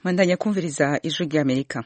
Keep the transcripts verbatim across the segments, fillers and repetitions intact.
Mandanya kumviriza ijwi ry'Amerika.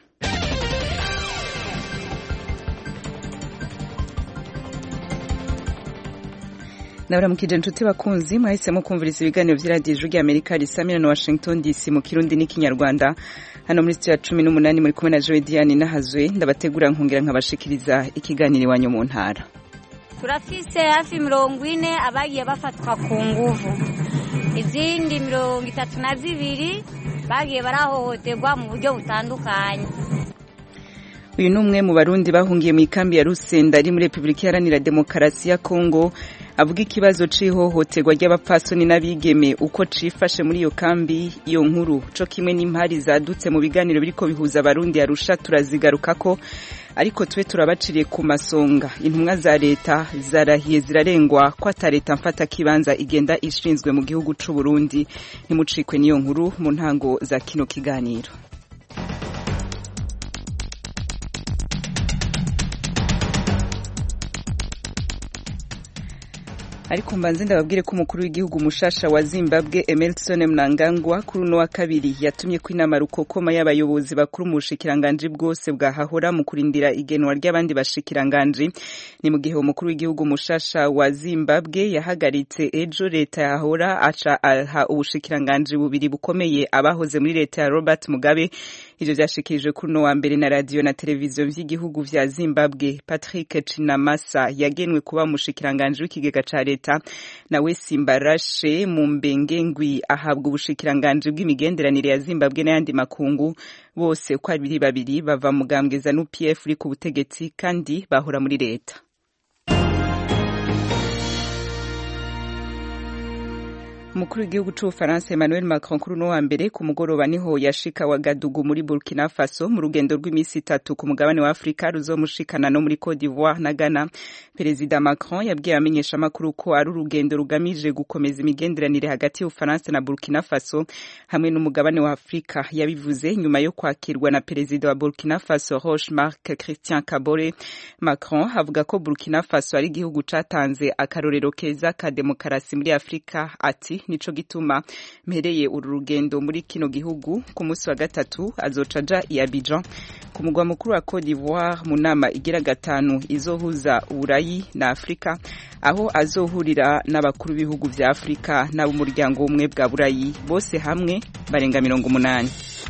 Nabaramukije inshuti bakunzi mwahisemo kumviriza ibiganiro vy'iradiyo ijwi ry'Amerika risamira na Washington D C mu Kirundi n'ikinyarwanda. Hano muri studio ya cumi n'umunani muri kumwe na Joy Diane Nahazwe ndabategura nkongera nkabashikiriza ikiganiro iwanyu mu ntara. Turafise hafi mirongo ine abagiye bafatwa ku nguvu. Izindi mirongo itatu na zibiri bagiye barahohoterwa mu buryo butandukanye. Uyu numwe mu barundi bahungiye mu ikambi ya Rusenda ari muri Republika Iharanira Demokarasi ya Kongo avuga ikibazo c'ihohoterwa ry'abapfasoni n'abigeme uko cifashe muri iyo kambi. Iyo nkuru co kimwe n'impari zadutse mu biganiro biriko bihuza abarundi Arusha turazigarukako, ariko twe turabaciriye ku masonga. Intumwa za leta zarahiye zirarengwa ko atareta mfata kibanza igenda ishinzwe mu gihugu c'u Burundi. Ntimucikwe niyo nkuru mu ntango za kino kiganiro. Ariko mbanze ndababwire ko umukuru w'igihugu mushasha wa Zimbabwe Emmerson Mnangagwa kuri no wa kabiri yatumye ko inama rukokoma y'abayobozi bakuru mu bushikiranganje bwose bwahahora mu kurindira igenwa ry'abandi bashikiranganje. Ni mu gihe umukuru w'igihugu mushasha wa Zimbabwe yahagaritse ejo leta yahora aca aha ubushikiranganje bubiri bukomeye abahoze muri leta ya Robert Mugabe. Ivyo vyashikirijwe kuri no wa mbere na radio na televiziyo vy'igihugu vya Zimbabwe. Patrick Chinamasa yagenwe kuba mushikiranganje w'ikigega ca leta, nawe Simbarashe Mumbengengwi ahabwa ubushikiranganje bw'imigenderanire ya Zimbabwe n'ayandi makungu. Bose uko ari babiri bava mu gambwe za N U P F uri ku butegetsi kandi bahora muri leta. Umukuru w'igihugu c'Ubufaransa Emmanuel Macron kuri no wa mbere ku mugoroba niho yashika Wagadugu muri Burkina Faso mu rugendo rw'imisi itatu ku mugabane wa Afrika ruzomushikana no muri Côte d'Ivoire na Ghana. Perezida Macron yabwiye amenyesha makuru ko ari urugendo rugamije gukomeza imigenderanire hagati y'Ubufaransa na Burkina Faso hamwe n'umugabane wa Afrika. Yabivuze nyuma yo kwakirwa na perezida wa Burkina Faso Roch Marc Christian Kabore. Macron avuga ko Burkina Faso ari igihugu catanze akarorero keza ka demokarasi muri Afrika. Ati nico gituma mpereye uru rugendo muri kino gihugu. Ku munsi wa gatatu azocaja i Abidjan ku mugwa mukuru wa Côte d'Ivoire mu nama igira gatanu izohuza Uburayi na Afrika, aho azohurira n'abakuru b'ibihugu vya Afrika n'ab'umuryango umwe bwa Burayi bose hamwe barenga mirongo umunani.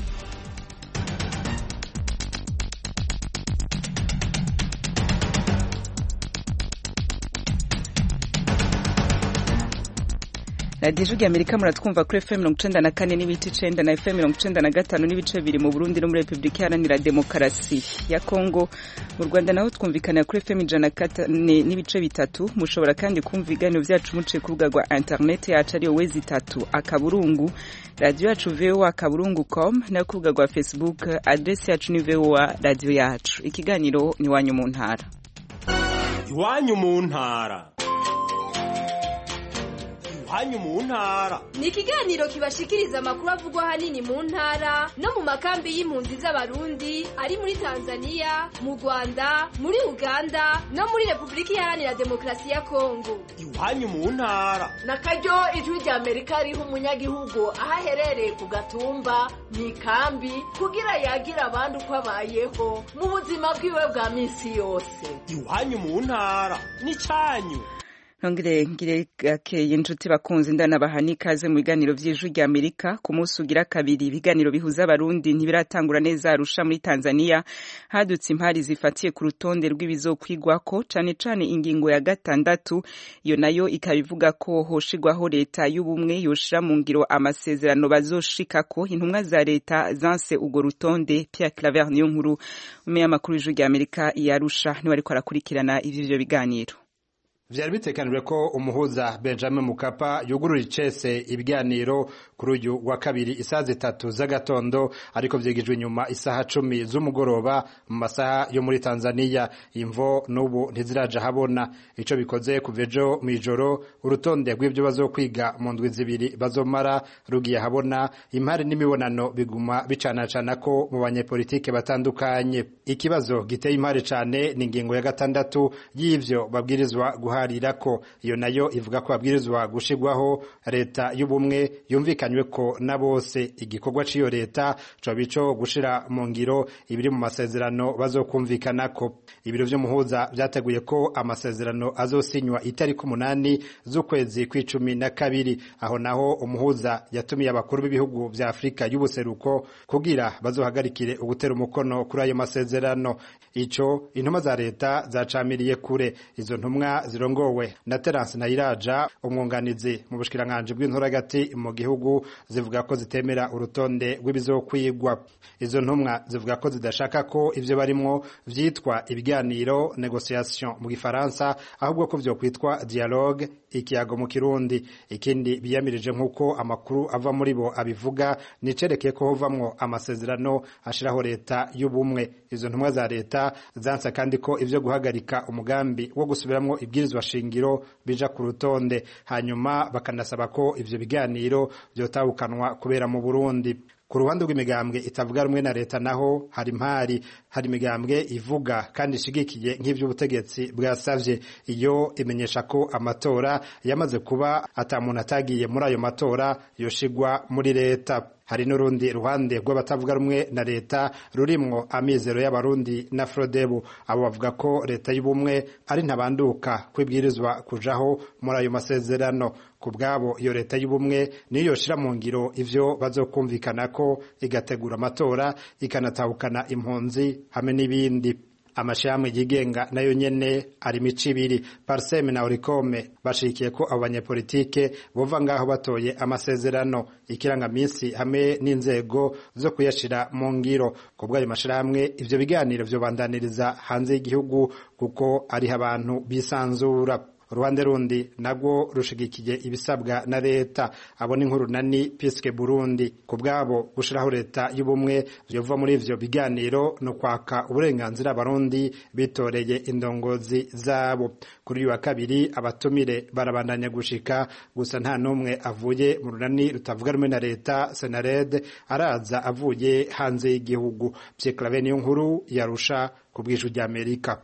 Radio Ijwi ry'Amerika muratwumva kuri F M mirongo icenda na kane n'ibice icenda na F M mirongo icenda na gatanu n'ibice bibiri mu Burundi no muri Republika Iharanira Demokarasi ya Kongo. Mu Rwanda naho twumvikana kuri F M ijana na kane n'ibice bitatu. Mushobora kandi kumva ibiganiro vyacu muciye ku rubuga rwa internet yacu ariyo wezi itatu akaburungu radio yacu V O A akaburungu com na ku rubuga rwa Facebook adresse yacu ni V O A radio yacu. Ikiganiro ni wanyu mu ntara. Iwanyu mu ntara. Hanyu mu ntara ni ikiganiro kibashikiriza amakuru avugwa hanini mu ntara no mu makambi y'impunzi z'abarundi ari muri Tanzania, mu Rwanda, muri Uganda no muri Republika Iharanira Demokarasi ya Kongo. Iwanyu mu ntara na karyo ijwi ry'Amerika riho umunyagihugu ahaherereye ku gatumba mu ikambi kugira yagira abandi uko abayeho mu buzima bwiwe bwa misi yose. Iwanyu mu ntara ni canyu. Nongere ngire gakeye inshuti bakunzi ndanabahani kaze mu biganiro vy'Ijwi ry'Amerika. Ku munsi ugira kabiri ibiganiro bihuza abarundi ntibiratangura neza Arusha muri Tanzania. Hadutse impari zifatiye ku rutonde rw'ibizokwigwako cane cane ingingo ya gatandatu, iyo nayo ikabivuga ko hoshigwaho leta y'ubumwe yoshira mu ngiro amasezerano bazoshikako. Intumwa za leta zanse ugo rutonde. Pierre Claver niyo nkuru umeya makuru y'Ijwi ry'Amerika ya Arusha ni wariko arakurikirana ivyo biganiro. Vyari bitekanijwe ko umuhuza Benjamin Mkapa yugurura icese ibiganiro kuri uyu wa kabiri isaha zitatu z'agatondo, ariko vyigijwe nyuma isaha cumi z'umugoroba mu masaha yo muri Tanzania. Imvo n'ubu ntiziraja habona. Ico bikoze kuvejo mwijoro urutonde rw'ivyo bazokwiga mu ndwi zibiri bazomara rugiye habona. Impari n'imibonano biguma bicanacana ko mu banyepolitike batandukanye. Ikibazo giteye impari cane ni ingingo ya gatandatu y'ivyo babwirizwa guha guharirako. Iyo nayo ivuga ko babwirizwa gushirwaho leta y'ubumwe yumvikanywe ko na bose. Igikorwa c'iyo leta co bico gushira mu ngiro ibiri mu masezerano bazokumvikanako. Ibiro vy'umuhuza vyateguye ko amasezerano azosinywa itariki umunani z'ukwezi kw'icumi na kabiri. Aho naho umuhuza yatumiye abakuru b'ibihugu vya Afrika y'ubuseruko kugira bazohagarikire ugutera umukono kuri ayo masezerano. Ico intumwa za leta zacamiriye kure. Izo ntumwa zirongowe na Terence Nayiraja, umwunganizi mu bushikiranganje bw'intoragati mu gihugu, zivuga ko zitemera urutonde rw'ibizokwigwa. Izo ntumwa zivuga ko zidashaka ko ivyo barimwo vyitwa ibiganiro, negotiation mu Gifaransa, ahubwo ko vyo kwitwa dialogue, ikiyago mu Kirundi. Ikindi biyamirije nk'uko amakuru ava muri bo abivuga nicerekeye ko hovamwo amasezerano ashiraho leta y'ubumwe. Izo ntumwa za leta zansa kandi ko ivyo guhagarika umugambi wo gusubiramwo ibwirizwa shingiro bija ku rutonde, hanyuma bakanasaba ko ivyo biganiro vyotahukanwa kubera mu Burundi. Ku ruhande rw'imigambwe itavuga rumwe na leta naho hari impari. Hari imigambwe ivuga kandi ishigikiye nk'ivyo ubutegetsi bwasavye. Iyo imenyesha ko amatora yamaze kuba ata muntu atagiye muri ayo matora yoshigwa muri leta. Hari n'urundi ruhande rw'abatavuga rumwe na leta rurimwo Amizero y'Abarundi na Frodebu. Abo bavuga ko leta y'ubumwe ari ntabanduka kwibwirizwa kujaho muri ayo masezerano. Ku bwabo iyo leta y'ubumwe niyo yoshira mu ngiro ivyo bazokumvikana ko, igategura amatora, ikanatahukana impunzi hamwe n'ibindi. Amashami yigenga nayo nyene ari mico ibiri. Parseme na Orikome bashikiye ko abo banyepolitike bova ngaho batoye amasezerano, ikirangaminsi hamwe n'inzego zo kuyashira mu ngiro. Ku bw'ayo mashirahamwe ivyo biganiro vyo bandaniriza hanze y'igihugu kuko ari abantu bisanzura. Uruhande rundi nagwo rushigikiye ibisabwa na leta. Abo ni nkuru nani Piske Burundi. Ku bwabo gushiraho leta y'ubumwe vyova muri ivyo biganiro no kwaka uburenganzira abarundi bitoreye indongozi zabo. Kuri uyu wa kabiri abatumire barabandanya gushika, gusa nta numwe avuye mu runani rutavuga rumwe na leta Senared araza avuye hanze y'igihugu. Pyeklave niyo nkuru yarusha ku bw'ijwi rya Amerika.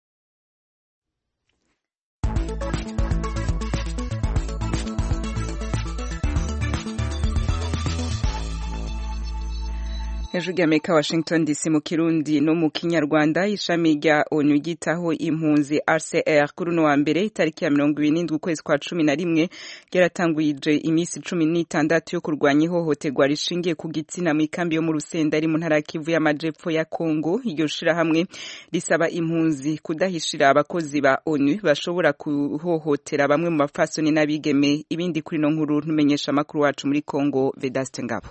Hejuru y'Amerika, Washington D C mu Kirundi no mu Kinyarwanda. Ishami rya ONU ryitaho impunzi R C R kuri no wa mbere itariki ya mirongo ibiri n'indwi ukwezi kwa cumi na rimwe ryaratanguje imisi cumi n'itandatu yo kurwanya ihohoterwa rishingiye ku gitsina mu ikambi yo mu Rusenda ari mu ntara ya Kivu y'Amajepfo ya Kongo. Iryo shirahamwe risaba impunzi kudahishira abakozi ba ONU bashobora kuhohotera bamwe mu bafasoni n'abigeme. Ibindi kuri no nkuru ntumenyesha makuru wacu muri Kongo, Vedaste Ngabo.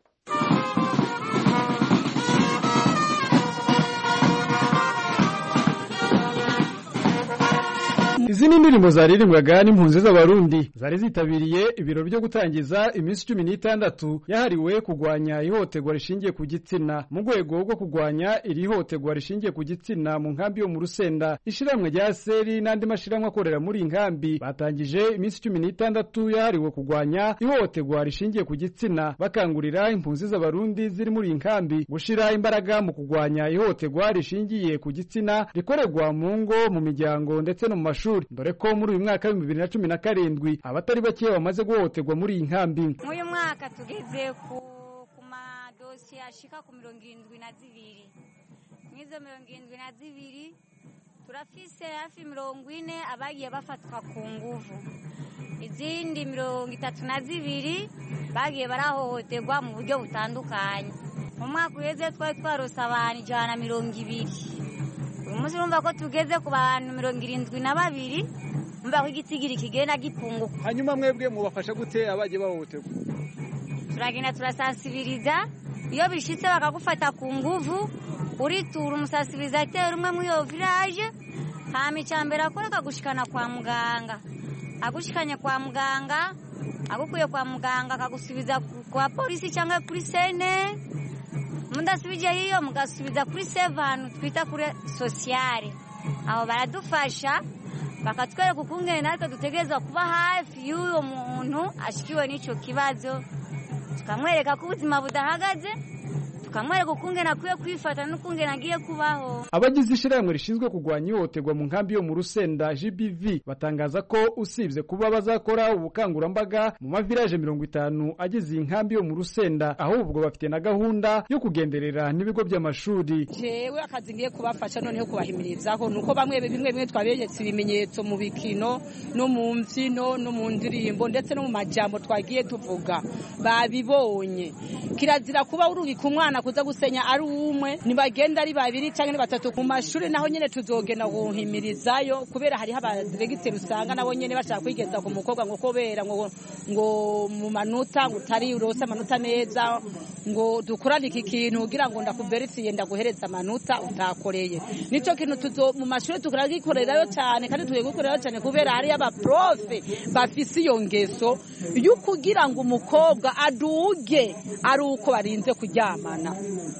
Izi ni indirimbo zaririmbwaga n'impunzi z'abarundi zari zitabiriye ibiro byo gutangiza iminsi cumi n'itandatu yahariwe kugwanya ihohoterwa rishingiye ku gitsina mu rwego rwo kugwanya iri hohoterwa rishingiye ku gitsina mu nkambi yo mu Rusenda. Ishiramwe rya Seri n'andi mashiramwe akorera muri inkambi batangije iminsi cumi n'itandatu yahariwe kugwanya ihohoterwa rishingiye ku gitsina, bakangurira impunzi z'abarundi ziri muri inkambi gushira imbaraga mu kugwanya ihohoterwa rishingiye ku gitsina rikorerwa mu ngo, mu miryango ndetse no mu mashuri. Dore ko muri uyu mwaka wa bibiri na cumi na karindwi abatari bake bamaze guhohoterwa muri iyi nkambi. Uyu mwaka tugeze ku kuma dossier ashika ku mirongo irindwi na zibiri. Mwizo mirongo irindwi na zibiri turafise hafi mirongo ine abagiye bafatwa ku nguvu. Izindi mirongo itatu na zibiri bagiye barahohoterwa mu buryo butandukanye. Mu mwaka uheze twari twarose abantu ijana na mirongo ibiri. Umunsi urumva ko tugeze ku bantu mirongo irindwi na babiri, umva ko igitsigiri kigenda gipunguka. Hanyuma mwebwe mubafasha gute abagiye bahohoterwa? Turagenda turasansibiriza, iyo bishitse bakagufata ku nguvu uritura umusasibizateur umwe muri iyo village, hama icambere akora akagushikana kwa muganga. Agushikanye kwa muganga, agukuye kwa muganga akagusubiza kwa polisi cyangwa kuri sene. Mundasubije hiyo mugasubiza kuri seven twita kuri sociale. Aho baradufasha bakatwereka ukungene natwe dutegerezwa kuba hafi y'uwo muntu ashikiwe n'ico kibazo, tukamwereka ko ubuzima budahagaze, bakamwereka ukungene akwiye kwifata n'ukungene agiye kubaho. Abagize ishirahamwe rishinzwe kugwanya ihohoterwa mu nkambi yo mu Rusenda G B V batangaza ko usibye kuba bazakora ubukangurambaga mu mavirage mirongo itanu agize inkambi yo mu Rusenda, ahubwo bafite na gahunda yo kugenderera n'ibigo by'amashuri. Jewe akazi ngiye kubafasha noneho kubahimirizaho nuko bamwe bimwe bimwe twabegetse ibimenyetso mu bikino no mu mvyino no mu ndirimbo ndetse no mu majambo twagiye tuvuga babibonye. Kirazira kuba urugi ku mwana kuza gusenya ari umwe, nibagenda ari babiri canke batatu ku mashuri, naho nyene tuzogenda guhimirizayo kubera hari abaregiteri usanga nabo nyene bashaka kwigeza ku mukobwa ngo kobera ngo ngo mu manota ngo utari urose amanota neza ngo dukorane iki kintu kugira ngo ndakuverifie ndaguhereza amanota utakoreye. Nico kintu tuzo mu mashuri tukaragikorerayo cyane kandi tugiye gukorerayo cyane kubera hari aba profe bafise iyo ngeso yukugira ngo umukobwa aduge ari uko barinze kuryamana.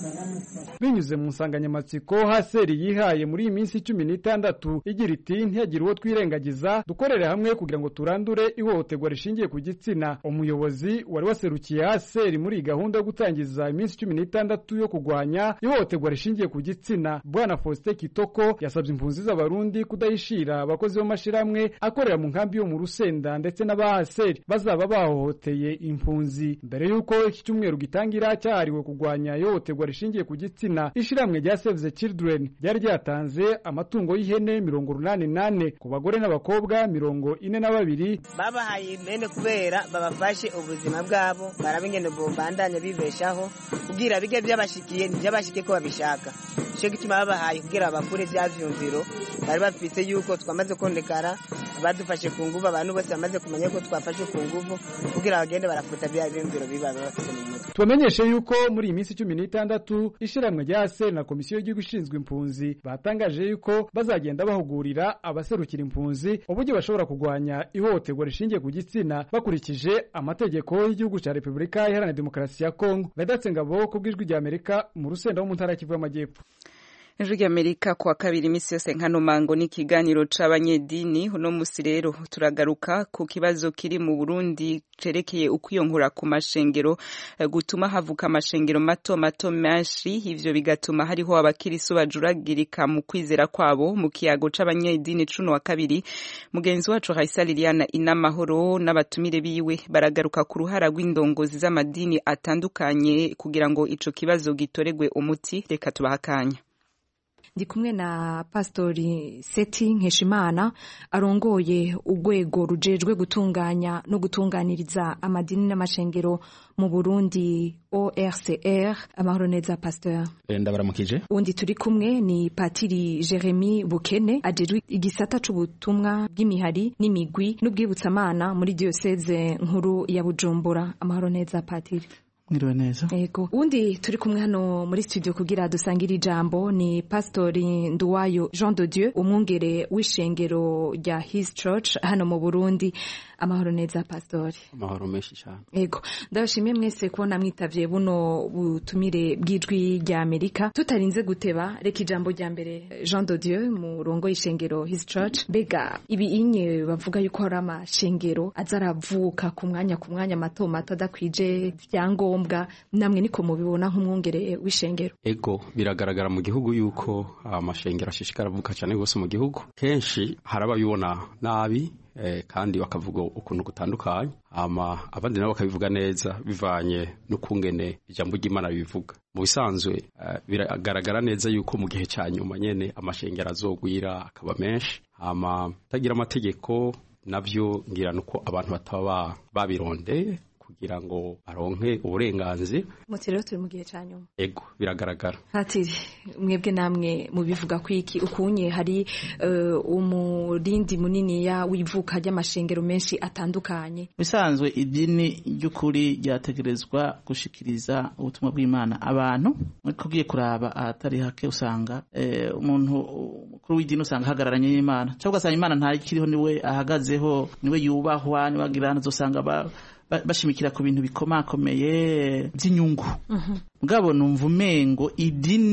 Binyuze mu nsanganyamatsiko haseri yihaye muri iyi minsi cumi n'itandatu igira iti ntiyagira uwo twirengagiza, dukorere hamwe kugira ngo turandure ihohoterwa rishingiye ku gitsina. Umuyobozi wari waserukiye haseri muri gahunda yo gutangiza iminsi cumi n'itandatu yo kugwanya ihohoterwa rishingiye ku gitsina, Bwana Faustin Kitoko yasabye impunzi z'abarundi kudahishira abakozi b'amashiramwe akorera mu nkambi yo mu Rusenda ndetse n'abahaseri bazaba bahohoteye impunzi. Mbere yuko iki cyumweru gitangira cyahariwe kugwanya ihohoterwa rishingiye ku gitsina, ishiramwe rya Save the Children ryari ryatanze amatungo y'ihene mirongo runani nane ku bagore n'abakobwa mirongo ine na babiri. Babahaye impene kubera babafashe ubuzima bwabo, barabingene bombandanya bibeshaho kugira bige byabashikiye n'ibyabashike ko babishaka. Cyo gituma babahaye kugira abakure bya vyumviro bari bafite yuko twamaze kondekara, badufashe ku nguvu, abantu bose bamaze kumenya ko twafashe ku nguvu kugira bagende barafuta bya vyumviro biba bafite mu mutwe. Tubamenyeshe yuko muri iyi minsi cumi n'itandatu ishiramwe rya S na komisiyo y'igihugu ishinzwe impunzi batangaje yuko bazagenda bahugurira abaserukira impunzi uburyo bashobora kugwanya ihohoterwa rishingiye ku gitsina bakurikije amategeko y'igihugu cya Repubulika Iharanira Demokarasi ya Kongo. Vedatse Ngabo ku bw'ijwi rya Amerika mu Rusenda ho mu ntara ya Kivu y'Amajyepfo. Ijwi rya Amerika kwa kabiri imisi yose nkano mango ni kiganiro c'abanyedini. Uno musi rero turagaruka ku kibazo kiri mu Burundi cerekeye ukwiyonkura ku mashengero gutuma havuka amashengero mato mato menshi, ivyo bigatuma hariho abakirisu bajuragirika mu kwizera kwabo. Mu kiyago c'abanyedini cuno wa kabiri, mugenzi wacu Raisa Liliana Inamahoro n'abatumire biwe baragaruka ku ruhara rw'indongozi z'amadini atandukanye kugira ngo ico kibazo gitoregwe umuti. Reka tubahakanya. Ndi kumwe na Pastori Seti Nkeshimana arongoye urwego rujejwe gutunganya no gutunganiriza amadini n'amashengero mu Burundi O R C R. Amahoro neza Pastor. Ndabaramukije. Undi turi kumwe ni Patiri Jeremy Bukene ajejwe igisata c'ubutumwa bw'imihari n'imigwi n'ubwibutsamana muri diocese nkuru ya Bujumbura. Amahoro neza Patiri. Mwiriwe neza. Ego. Undi turi kumwe hano muri studio kugira dusangire ijambo ni Pastori Nduwayo Jean de Dieu, umwungere w'ishengero rya His Church hano mu Burundi. Amahoro neza Pastori. Amahoro menshi cyane. Ego. Ndabashimiye mwese kubona mwitavye buno butumire bw'ijwi rya Amerika. Tutarinze guteba, reka ijambo rya mbere Jean de Dieu mu rongo y'ishengero His Church. Bega ibi inye bavuga yuko hari amashengero azaravuka ku mwanya ku mwanya mato mato adakwije vyango mbwa namwe niko mubibona nk'umwungere w'ishengero. Ego biragaragara mu gihugu yuko amashengero ashishikara avuka cyane gose mu gihugu. Kenshi harababibona nabi eh, kandi bakavuga ukuntu gutandukanye, ama abandi nabo bakabivuga neza bivanye no kungene ijambo ry'Imana bivuga. Mu bisanzwe uh, biragaragara neza yuko mu gihe cyanyuma nyene amashengero azogwira akaba menshi, ama tagira amategeko navyo ngira nuko abantu bataba babirondeye kugira ngo aronke uburenganzira. Mutiro turi mu gihe cyanyuma. Ego biragaragara. Ati mwebwe namwe mubivuga kwiki ukunye hari uh, umurindi munini ya wivuka ry'amashengero menshi atandukanye. Bisanzwe idini ry'ukuri ryategerezwa gushikiriza ubutumwa bw'Imana abantu. Kugiye kuraba ahatari hake usanga eh, umuntu kuri w'idini usanga hagararanye n'Imana. Cyangwa se Imana ntakiriho niwe ahagazeho, niwe yubahwa, niwe agirana zosanga ba bashimikira ku bintu bikomakomeye by'inyungu. Mugabo numva umengo idini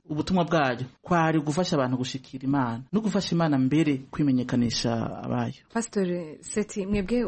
ubutumwa bwayo kwari gufasha abantu gushikira Imana no gufasha Imana mbere kwimenyekanisha abayo. Pastor Seti, mwebwe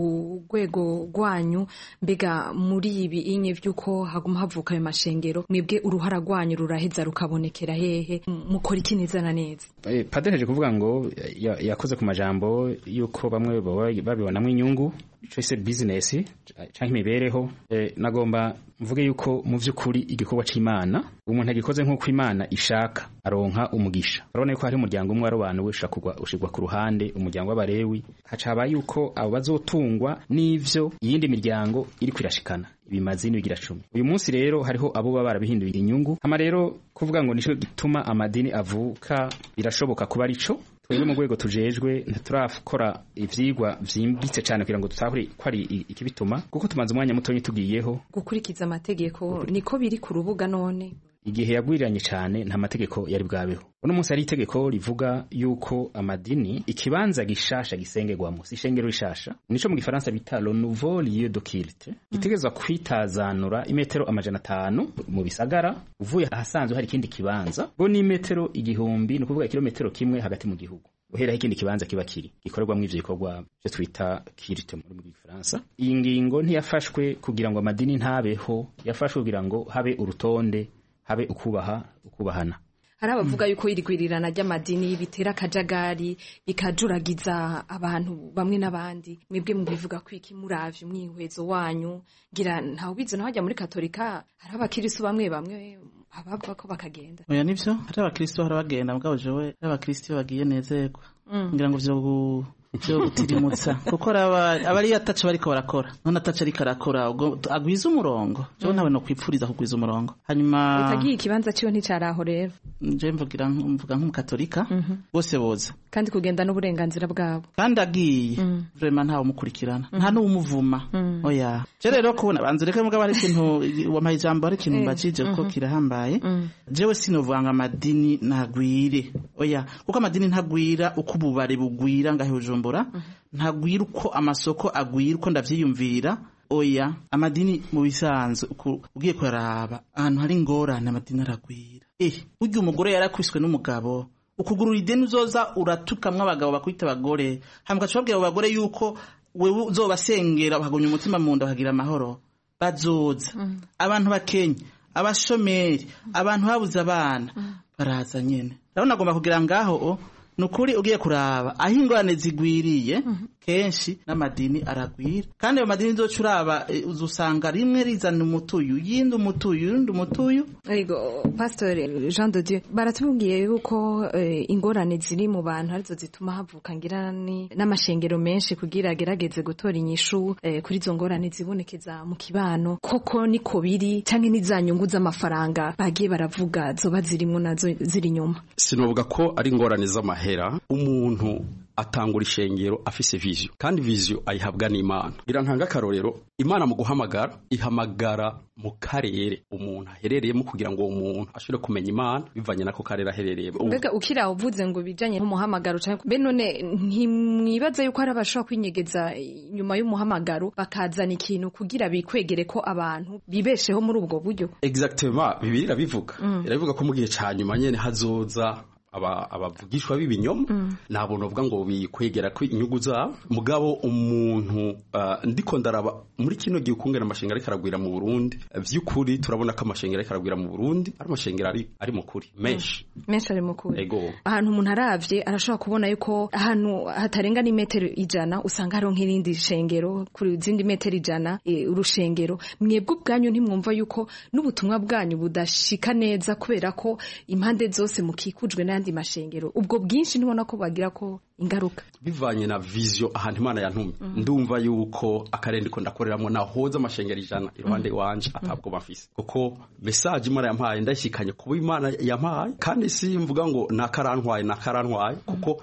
urugwego rwanyu mbega muri ibi inye vyuko haguma havuka ayo mashengero, mwebwe uruhara rwanyu ruraheza rukabonekera hehe, mukora iki neza na neza? Eh, padereje kuvuga ngo yakoze ku majambo yuko bamwe babibonamwe inyungu choice business canke imibereho. Eh, nagomba mvuge yuko mu vy'ukuri igikorwa c'Imana umuntu agikoze nk'uko Imana ishaka aronka umugisha. Urabona yuko hari umuryango umwe w'abantu wishakugwa ushigwa ku ruhande, umuryango w'abarewi, hacaba yuko abo bazotungwa n'ivyo iyindi miryango iri kwirashikana ibimazi n'ibigira cumi. Uyu munsi rero hariho abo baba barabihinduye inyungu, hama rero kuvuga ngo nico gituma amadini avuka birashoboka kuba arico. Twebwe mu rwego tujejwe ntiturakora ivyigwa vyimbitse cyane kugira ngo tutahure ko ari ikibituma, kuko tumaze umwanya muto tugiyeho gukurikiza amategeko. Niko biri ku rubuga none igihe yagwiriranye cyane nta mategeko yari bwabeho. Uno munsi hari itegeko rivuga yuko amadini ikibanza gishasha gisengerwamo si ishengero rishasha, nico mu gifaransa bita le nouveau lieu de culte, gitegezwa kwitazanura imetero amajana atanu mu bisagara uvuye ahasanzwe hari ikindi kibanza bo ni metero igihumbi, no kuvuga kilometero kimwe hagati mu gihugu uhera ikindi kibanza kiba kiri gikorerwamo ivyo bikorwa byo twita culte muri mu gifaransa. Iyi ngingo ntiyafashwe kugira ngo amadini ntabeho, yafashwe kugira ngo habe urutonde, habe ukubaha ukubahana. Hari abavuga yuko irigwirirana ry'amadini bitera akajagari bikajuragiza abantu bamwe n'abandi, mwebwe mubivuga ko iki muravye umwihwezo wanyu? Ngira ntawe bizo naho ajya muri katolika hari abakristo bamwe bamwe abava ko bakagenda. Oya nivyo, hari abakristo hari bagenda mugabo jewe hari abakristo bagiye nezerwa. Mm. Ngira ngo vyo byo gutirimutsa kuko abari yataca bariko barakora none ataca ariko arakora agwiza umurongo cyo nawe no kwipfuriza kugwiza umurongo. Hanyuma utagiye ikibanza cyo nticaraho rero nje mvugira mvuga nk'umukatolika bose boza kandi kugenda n'uburenganzira bwabo kandi agiye vraiment ntawe umukurikirana nta n'umuvuma. Oya je rero kubona banze reka mugabo ari ikintu wampaye ijambo ari ikintu mbakije ko kirahambaye. Jewe sinovanga amadini ntagwire, oya kuko amadini ntagwira uko ububare bugwira ngahe ujumbo ntagwira uko amasoko agwira uko ndavyiyumvira. Oya amadini mu bisanzwe ugiye kuraba ahantu hari ingorane amadini aragwira. Eh ujye umugore yarakwiswe n'umugabo ukugurura ideni uzoza uratukamwe abagabo bakwita abagore hambwa cobabwira abagore yuko wewe uzobasengera bahagonya umutima mu nda bagira amahoro bazoza. Mm. Abantu bakenya abashomeri abantu babuze abana baraza nyene rero nagomba kugira ngaho nukuri ugiye kuraba aho ingorane zigwiriye kenshi n'amadini aragwira kandi ayo madini nzocuraba uzusanga rimwe rizana umutuyu yindi umutuyu yindi umutuyu. Ego Pastor Jean de Dieu baratubwiye yuko eh, ingorane ziri mu bantu arizo zituma havuka ngirani n'amashengero menshi kugira agerageze gutora inyishu eh, kuri zo ngorane zibonekeza mu kibano. Koko niko biri canke nizanyungu z'amafaranga bagiye baravuga zoba zirimo nazo ziri nyuma? Sinovuga ko ari ingorane z'amahera. Umuntu atangura ishengero afise vision kandi vision ayihabwa n'Imana. Gira ntanga karorero Imana mu guhamagara ihamagara mu karere umuntu aherereyemo kugira ngo umuntu ashobore kumenya Imana bivanye nako karere aherereyemo. Mbega ukira uvuze ngo bijanye n'umuhamagaro cyane be none ntimwibaza yuko ari abashobora kwinyegeza nyuma y'umuhamagaro bakazana ikintu kugira bikwegere ko abantu bibesheho muri ubwo buryo? Exactement, Bibiliya bivuga iravuga ko mu gihe cyanyuma nyene hazoza aba abavugishwa b'ibinyoma mm. nabo novuga ngo bikwegera ko inyugu za mugabo umuntu uh, ndiko ndaraba muri kino gihe ukungena amashengero ariko aragwira mu Burundi vy'ukuri turabona ko amashengero ariko aragwira mu Burundi ari amashengero ari ari mukuri menshi mm. menshi ari mukuri. Ego ahantu umuntu aravye arashobora kubona yuko ahantu hatarenga ni metero ijana usanga haro nk'irindi shengero kuri zindi metero ijana e, urushengero mwebwe ubwanyu ntimwumva yuko n'ubutumwa bwanyu budashika neza kubera ko impande zose mukikujwe na mashengero ubwo bwinshi nibona ko bagira ko ingaruka bivanye na vision ahantu Imana yantumye. mm. Ndumva yuko akarende ko ndakoreramo nahoza amashengero ijana iruhande mm. wanje atabwo bafise kuko message Imana yampaye ndashikanye kuba Imana yampaye kandi si mvuga ngo nakarantwaye nakarantwaye kuko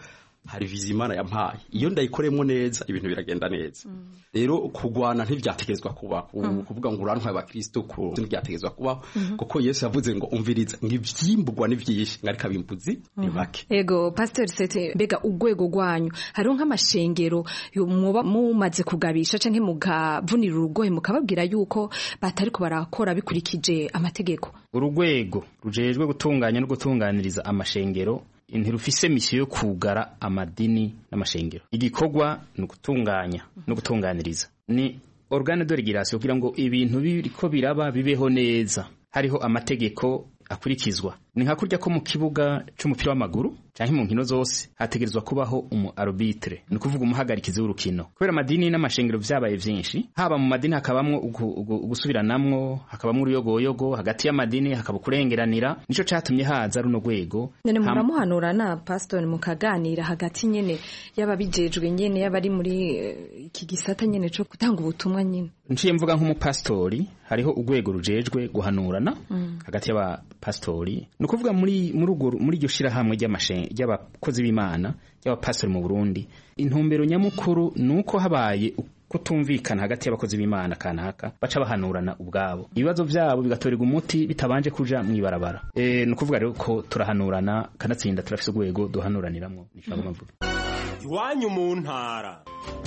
hari vizi Imana yampaye iyo ndayikoremo neza ibintu biragenda neza rero kugwana ntivyategezwa kuba kuvuga ngo urantwaye abakristo ko ntivyategezwa kuba kuko Yesu yavuze ngo umviriza ngivyimbugwa n'ivyinshi ngarika bimbuzi ni bake. Ego Pastor Sete, mbega ugwego gwanyu hariho nk'amashengero muba mumaze kugabisha canke mugavunira urugohe mukababwira yuko batariko barakora bikurikije amategeko? Urugwego rujejwe gutunganya no gutunganiriza amashengero ntirufise misiyo yo kugara amadini n'amashengero. Igikorwa ni gutunganya no gutunganiriza, ni organe de régulation kugira ngo ibintu biriko biraba bibeho neza, hariho amategeko akurikizwa. Ni nka kurya ko mu kibuga c'umupira w'amaguru canke mu nkino zose hategerezwa kubaho umu arbitre, ni kuvuga umuhagarikizi w'urukino. Kubera amadini n'amashengero vyabaye vyinshi, haba mu madini hakabamwo ugusubiranamwo, hakabamwo uruyogoyogo hagati y'amadini, hakaba kurengeranira, nico catumye haza runo rwego. Nene muramuhanura na pastor mukaganira hagati nyene y'ababijejwe nyene y'abari muri iki gisata nyene co gutanga ubutumwa nyene. Nciye mvuga nk'umupastori, hariho urwego rujejwe guhanurana mm. hagati y'abapastori, ni kuvuga muri muri muri iryo shirahamwe ry'amashe ry'abakozi b'Imana y'abapastori mu Burundi. Intumbero nyamukuru nuko habaye kutumvikana hagati y'abakozi b'Imana kanaka baca bahanurana ubwabo, ibibazo vyabo bigatorerwa umuti bitabanje kuja mwibarabara. Eh no kuvuga rero ko turahanurana kanatsinda turafise urwego duhanuraniramwo nishaka mavuga. Iwanyu mu ntara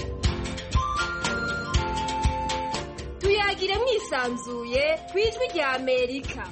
tuyagire mwisanzuye kwijwi rya Amerika.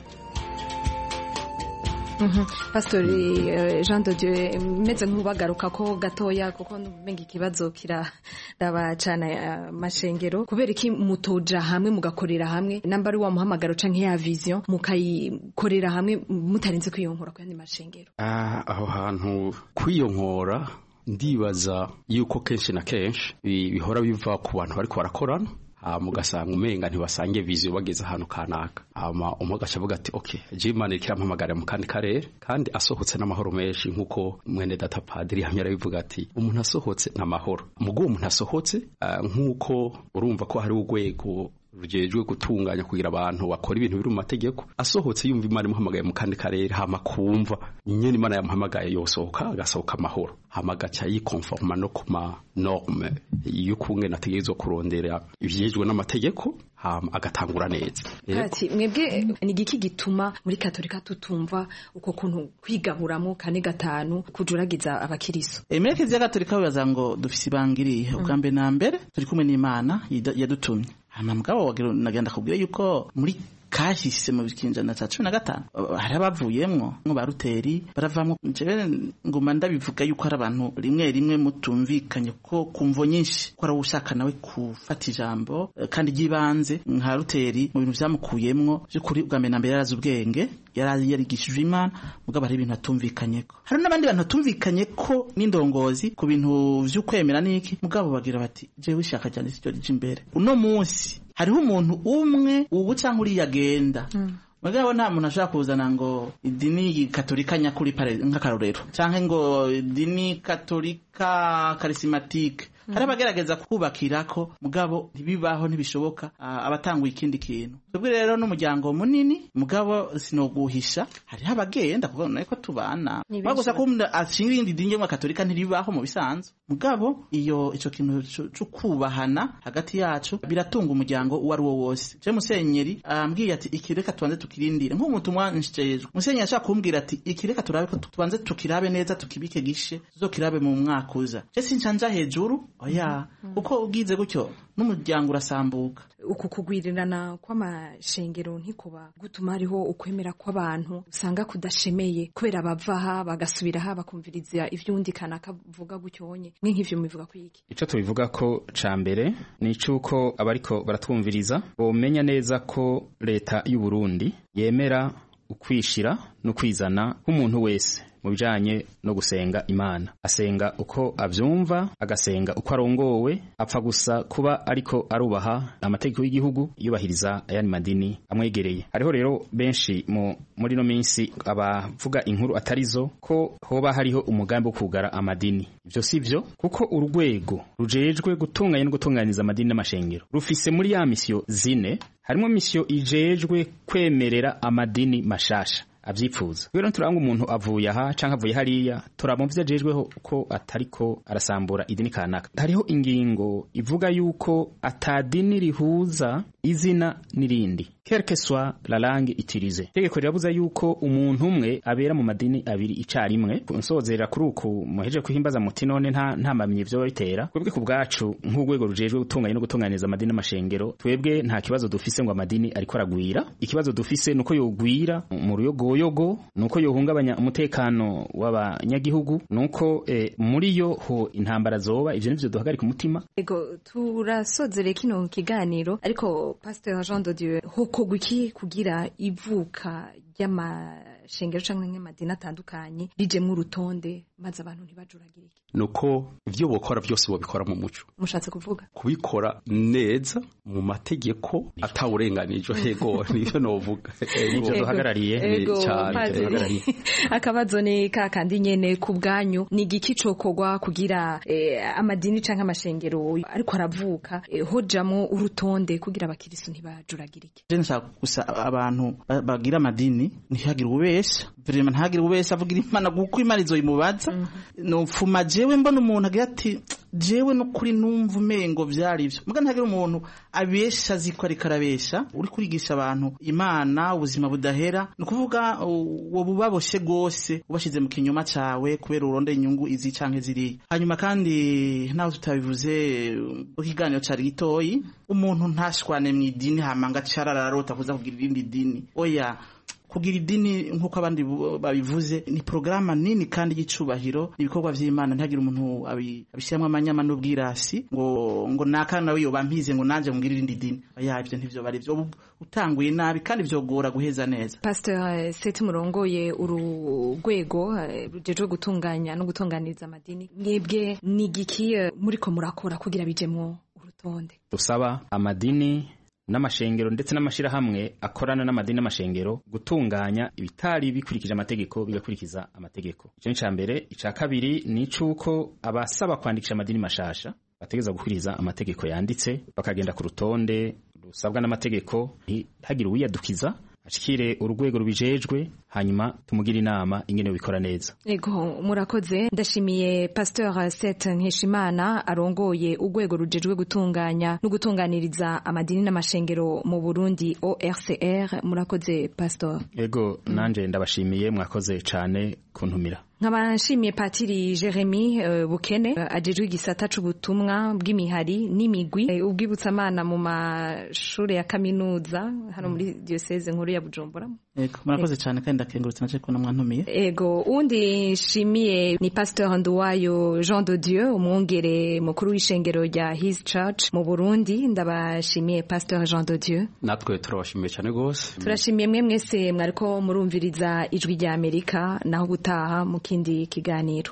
Mhm. Pastor uh, Jean de Dieu meze nk'ubagaruka ko gatoya kuko numenga ikibazo kiraraba cyane uh, mashengero kubera iki mutoja hamwe mugakorera hamwe nambari wa muhamagaro canke ya vision mukayikorera hamwe mutarinze kwiyonkora kwa ndi mashengero. Ah aho hantu kwiyonkora ndibaza yuko kenshi na kenshi bihora biva ku bantu bariko barakorana mugasanga umenga ntibasange vision bageze ahantu kanaka ama umugaca avuga ati okay je Imana ikirampamagara mu kandi karere kandi asohotse n'amahoro menshi nkuko mwene data padiri hamyara bivuga ati umuntu asohotse n'amahoro mugo umuntu asohotse uh, nkuko urumva ko hari urwego rujejwe gutunganya kugira abantu bakora ibintu biri mu mategeko asohotse yumva Imana imuhamagaye mu kandi karere hama kumva nyene Imana yamuhamagaye yosohoka agasohoka amahoro hama gaca yikonforma no kuma norme yukunge nategezwe kurondera ivyejwe n'amategeko hama agatangura neza. Ati mwebwe ni giki gituma muri Katolika tutumva uko kuntu kwigaburamo kane gatanu kujuragiza abakiriso? Emereke vya Katolika bibaza ngo dufise ibangiriye ubwambe na mbere turi kumwe n'Imana yadutumye. Hama mugabo wagiro nagenda kubwira yuko muri kahise mu bikinjana ca cumi na gatanu hari abavuyemwo ngo baruteri baravamwo jewe ngoma ndabivuga yuko ari abantu rimwe rimwe mutumvikanye ko kumvo nyinshi ko ari ushaka nawe kufata ijambo kandi gibanze nka ruteri mu bintu vyamukuyemwo byukuri ubwambe na mbere yarazi ubwenge yarazi yarigishije Imana mugabo hari ibintu atumvikanyeko hari n'abandi bantu atumvikanye ko n'indongozi ku bintu vy'ukwemera niki mugabo bagira bati jewe ishaka cyane cyo imbere uno munsi hariho umuntu umwe ubu canke uri yagenda mugabo nta muntu ashaka kuzana ngo idini katolika nyakuri pare nk'akarorero canke ngo idini katolika charismatique hari abagerageza kubakirako mugabo ntibibaho ntibishoboka abatanguye ikindi kintu twebwe rero n'umuryango munini mugabo sinoguhisha hari abagenda kuko nako tubana bagusa ko ashinga indi dinge mu katolika ntiribaho mu bisanzwe mugabo iyo ico kintu cyo kubahana hagati yacu biratunga umuryango uwo ari wo wose je musenyeri ambwiye ati ikireka tubanze tukirindire nk'umutumwa nshiteje musenyeri ashaka kumbwira ati ikireka turabe ko tubanze tukirabe neza tukibike gishe zokirabe mu mwaka uza je sinchanja hejuru oya uko ugize gutyo n'umuryango urasambuka uku kugwirirana kw'amashengero ntikuba gutuma hariho ukwemera kw'abantu usanga kudashemeye kubera bavaha bagasubiraha bakumviriza ivyundi kana kavuga gucyonye mwe nk'ivyo mubivuga kwiki ico tubivuga ko ca mbere ni cuko abariko baratwumviriza bomenya neza ko leta y'u Burundi yemera ukwishira no kwizana nk'umuntu wese mu bijanye no gusenga Imana asenga uko avyumva agasenga uko arongowe apfa gusa kuba ariko arubaha amategeko y'igihugu yubahiriza ayandi madini amwegereye hariho rero benshi mu muri no minsi abavuga inkuru atarizo ko hoba hariho umugambi wo kugara amadini ivyo sivyo kuko urugwego rujejwe gutunganya no gutunganiza amadini n'amashengero rufise muri ya misio zine harimo misio ijejwe kwemerera amadini mashasha avyipfuza rero turanga umuntu avuye aha canke avuye hariya turabumvye ajejweho ko atariko arasambura idini kanaka. Hariho ingingo ivuga yuko atadini rihuza izina nirindi quelle que soit la langue utilisée. Tegeko rirabuza yuko umuntu umwe abera mu madini abiri icarimwe. Nsozera kuri uku muheje kuhimbaza muti none nta nta mamenye vyo bitera. Twebwe ku bwacu nk'ugwego rujejwe gutunganya no gutunganiza amadini n'amashengero, twebwe nta kibazo dufise ngo amadini ariko aragwira. Ikibazo dufise nuko yogwira mu ruyogoyogo, nuko yohungabanya umutekano w'abanyagihugu, nuko eh, muri yo ho intambara zoba. Ivyo nivyo duhagarika umutima. Ego turasozere kino kiganiro, ariko Pasteur Jean de Dieu hokogwa iki kugira ivuka ry'amashengero canke n'amadini atandukanye rijemwe urutonde maze abantu ntibajuragirike? Nuko ivyo bokora byose bobikora mu muco. Mushatse kuvuga kubikora neza mu mategeko atawurenganije. Yego nivyo novuga. Nivyo duhagarariye cyane. Akabazo ni kakandi nyene ku bwanyu, ni igiki cokogwa kugira eh, amadini canke amashengero ariko aravuka eh, hojamwo urutonde kugira abakirisu ntibajuragirike? Je nshaka gusa abantu bagira amadini ntihagire ububesha, vraiment ntihagire ububesha, avugira Imana kuko Imana izoyimubaza. mm -hmm. No fuma jewe mbona umuntu agira ati jewe no kuri numva umengo vyari ivyo, muga ntihagire umuntu abesha ziko ari karabesha. Uri kurigisha abantu Imana ubuzima budahera, no kuvuga wo bubaboshe gose ubashize mu kinyoma cawe kubera uronde inyungu izi canke ziri. Hanyuma kandi naho tutabivuze ukiganiro cari gitoyi, umuntu ntashwane mu idini hamanga carararota kuza kugira irindi dini. Oya, kugira idini nkuko abandi babivuze ni programa nini kandi y'icubahiro, ibikorwa vy'Imana. Ntagira umuntu abishyamwe amanyama n'ubwirasi ngo ngo nakana nawe yobampize ngo nanje mugira irindi dini. Oya, ivyo ntivyo bari vyo utanguye nabi kandi vyogora guheza neza. Pasteur Seti murongoye urugwego rujeje gutunganya no gutunganiriza amadini, mwebwe nigiki muriko murakora kugira bijemwo urutonde? Dusaba amadini n'amashengero ndetse n'amashirahamwe akorana n'amadini n'amashengero gutunganya ibitari bikurikije amategeko bigakurikiza amategeko. Ico ni cambere. Ica kabiri ni cuko abasaba kwandikisha amadini mashasha bategeza gukurikiza amategeko yanditse, bakagenda ku rutonde rusabwa n'amategeko, ntihagire uwiyadukiza, ashikire urugwego rubijejwe, hanyuma tumugira inama ingene bikora neza. Ego murakoze. Ndashimiye Pasteur Seth Nkeshimana arongoye urwego rujejwe gutunganya no gutunganiriza amadini n'amashengero mu Burundi O R C R. Murakoze Pasteur. Ego nanje ndabashimiye, mwakoze cane kuntumira. Nkaba nshimiye Patiri Jeremy uh, Bukene uh, ajejwe igisata c'ubutumwa bw'imihari n'imigwi uh, ubwibutsamana mu mashure ya kaminuza hano muri diocese nkuru ya Bujumbura. Ego murakoze cyane kandi ndakengurutse naje kubona mwantumiye. Ego undi nshimiye ni Pasteur Nduwayo Jean de Dieu, umwungere mukuru w'ishengero rya His Church mu Burundi. Ndabashimiye Pasteur Jean de Dieu. Natwe turabashimiye cyane gose. Turashimiye mwe mwese mwariko murumviriza ijwi rya Amerika, naho gutaha mu kindi kiganiro.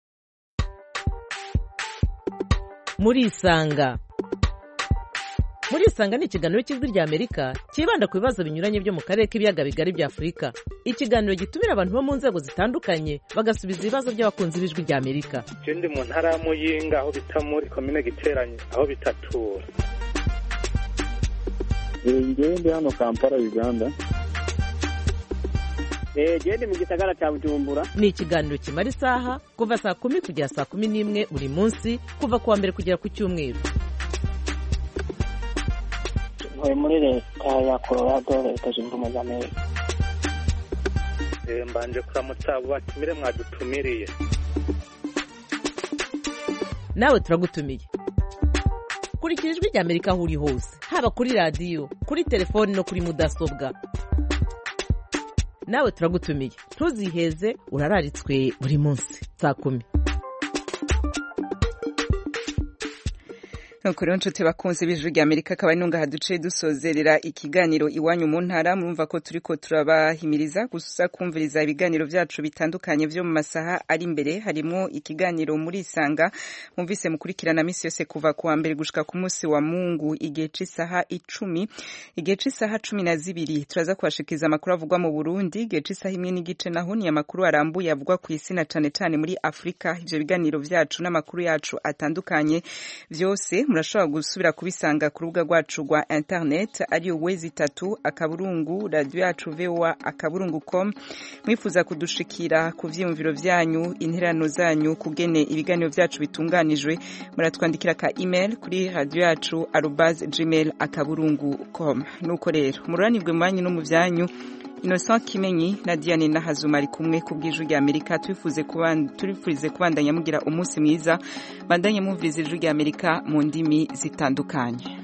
Murisanga. Murisanga ni ikiganiro cy'ijwi rya Amerika kibanda ku bibazo binyuranye byo mu karere k'ibiyaga bigari bya Afrika. Ikiganiro gitumira abantu bo mu nzego zitandukanye bagasubiza ibibazo by'abakunzi b'ijwi rya Amerika. Je ndi mu ntara ya Muyinga aho bita muri commune Giteranye aho bitatura. Ngiye ndi hano Kampala Uganda. Eh gende mu gisagara cya Bujumbura. Ni ikiganiro kimara isaha kuva saa kumi kugera saa kumi n'imwe buri munsi kuva kuwa mbere kugera ku cyumweru. Ntuye muri leta ya Colorado, leta zunze ubumwe za Amerika. Eh mbanje kuramutsa abo batumire mwadutumiriye. Nawe turagutumiye. Kurikira ijwi rya Amerika aho uri hose, haba kuri radio, kuri telefone no kuri mudasobwa. Nawe turagutumiye. Ntuziheze, urararitswe buri munsi saa kumi. Nukuri nshuti bakunze b'ijwi rya Amerika, akaba inunga haduce dusozerera ikiganiro iwanyu mu ntara. Murumva ko turiko turabahimiriza gusa kumviriza ibiganiro vyacu bitandukanye vyo mu masaha ari imbere. Harimo ikiganiro muri Isanga mumvise mukurikirana misi yose kuva kuwa mbere gushika ku munsi wa Mungu igihe c'isaha icumi, igihe c'isaha cumi na zibiri turaza kubashikiza amakuru avugwa mu Burundi, igihe c'isaha imwe n'igice naho ni amakuru arambuye avugwa ku isi na cane cane muri Afrika. Ivyo biganiro vyacu n'amakuru yacu atandukanye vyose murashobora gusubira kubisanga ku rubuga rwacu rwa internet ariyo wezi itatu akaburungu radio yacu voa akaburungu com. Mwifuza kudushikira ku vyiyumviro vyanyu, interano zanyu, kugene ibiganiro vyacu bitunganijwe, muratwandikira ka email kuri radio yacu arobase gmail akaburungu com. Nuko rero mururanirwe mu banyu no mu vyanyu. Innocent Kimenyi na Diane Nahazuma ari kumwe ku bw'ijwi rya Amerika. Twifuze kubanda turifurize kubandanya mugira umunsi mwiza, bandanye mumviriza ijwi rya Amerika mu ndimi zitandukanye.